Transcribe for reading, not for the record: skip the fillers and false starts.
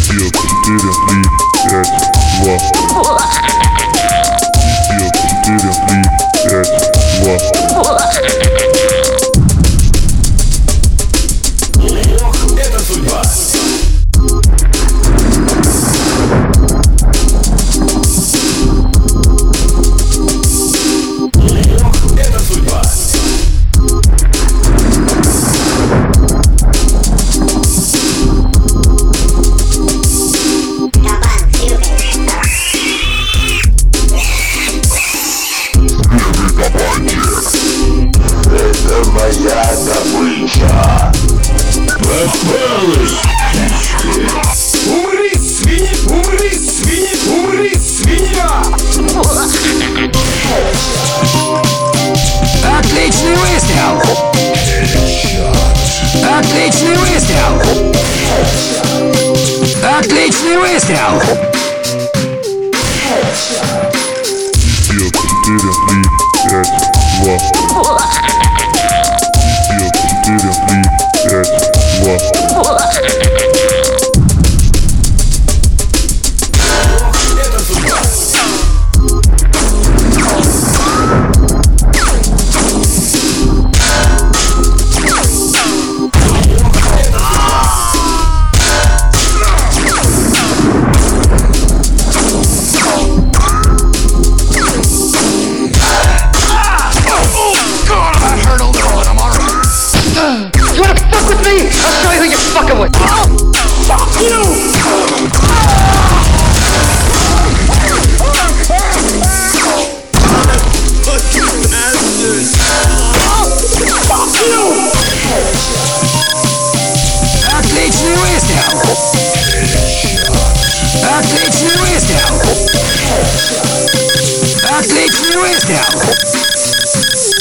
4, 3, 5, 2. 4, 3, 5, 2. Это судьба. Это судьба. Это моя добыча. Попалась. Умри, свинья! Умри, свинья! Умри, свинья! Отличный выстрел! Отличный выстрел! Отличный выстрел! 4, 3, 5, 2. 4, 3, 5, 2. Это судьба. You wanna fuck with me? I'll show you who you're fucking with. Fuck you! Отличный выстрел! Отличный выстрел! Отличный выстрел!